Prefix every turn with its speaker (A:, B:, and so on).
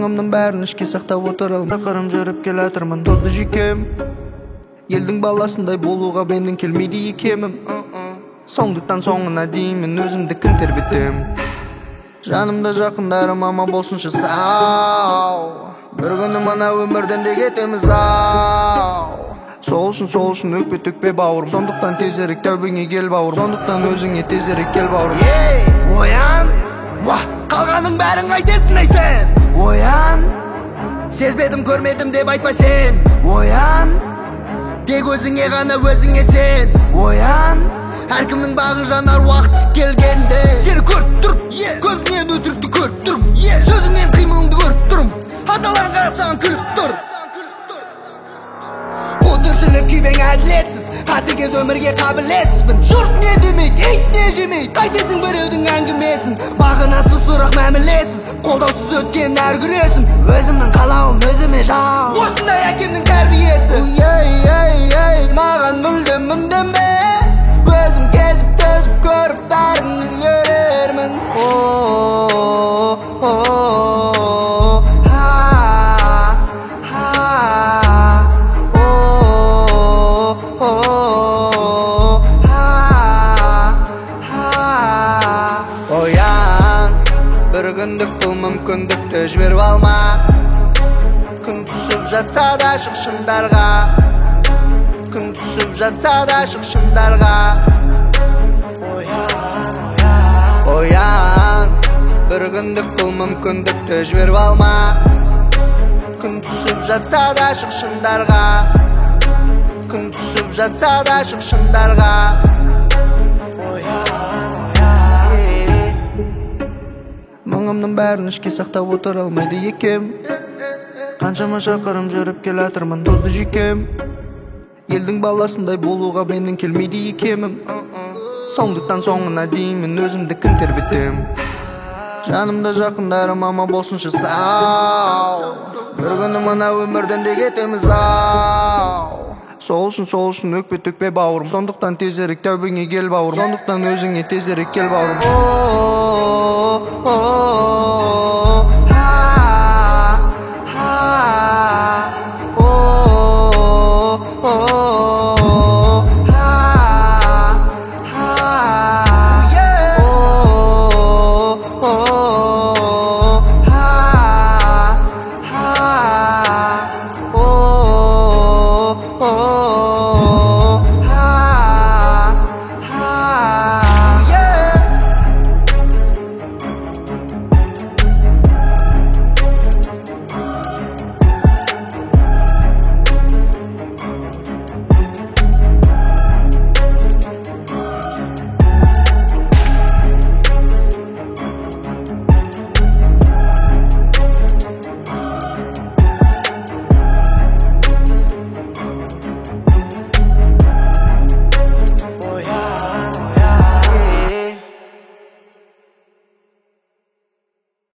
A: Мұңымның бәрін ішке сақтап отыра алмай қырым жүріп келатырмын тозды жүйкем. Елдің баласындай болуға менің келмейді екемім. Соңдықтан соңына дейін мен өзімді күн тербетем. Жанымда жақындарым аман болсыншы сау. Бір күні мына өмірден де кетеміз ау. Сол үшін өкпе бауырым. Сондықтан тезірек тәубеңе кел бауырым. Сондықтан өзіңе тезірек кел бауырым. Оян, қалғаның бәрін қайтесің ай сен. Оян, сезбедім көрмедім деп айтпа сен. Оян, тек өзіңе ғана өзіңе сен. Оян, әркімнің бағы жанар уақытсыз келгенде. Сені көріп тұрып, көзіңнен өтірікті көріп тұрым, сөзіңнен қимылыңды көріп тұрым, аталарың қарап саған күліп тұр. Тіршілік күйбең әділетсіз, қатыгез өмірге қабілетсізбін. Жұрт не демейді, ит не жемейді, қайтесің біреудің әңгімесін. Мағынасы сұрақ мәмілесіз, қолдаусыз өткен әр күресім. Өзімнің қалауым өзіме жау, осындай әкемнің тәрбиесі. Маған мүлдем үндеме, өзім кезіп төзіп көріп бәрін көрермін. Оян, бір күндік бұл мүмкіндікті жіберіп алма. Күн түсіп жатса да шық шыңдарға, күн түсіп жатса да шық шыңдарға. Оян, бір күндік бұл мүмкіндікті жіберіп алма. Күн түсіп жатса да шық шыңдарға, күн түсіп жатса да шық шыңдарға. Мұңымның бәрін ішке сақтап отыра алмайды екем. Қаншама шақырым жүріп келатырмын тозды жүйкем. Елдің баласындай болуға менің келмейді екемім. Соңдықтан соңына дейін мен өзімді күн тербетем. Жанымда жақындарым аман болсыншы сау. Бір күні мына өмірден де кетеміз ау. Сол үшін өкпе бауырым. Сондықтан тезірек тәубеңе кел бауырым. Сондықтан өзіңе тезірек кел бауырым.